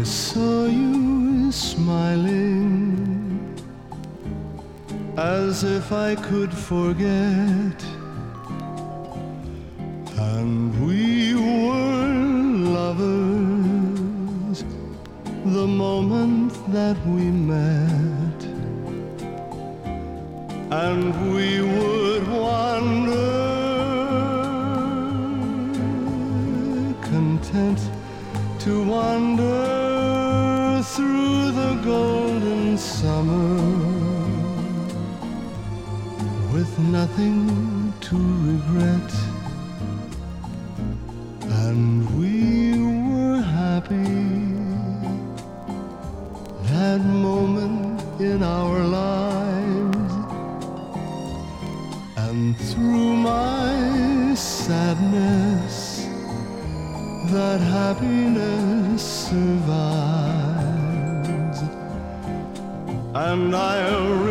saw you smiling, as if I could forget, and we were lovers the moment that we met, and we would wander content to wander through the golden summer with nothing to regret, and we were happy. That moment in our lives, and through my sadness, that happiness survives, and I'll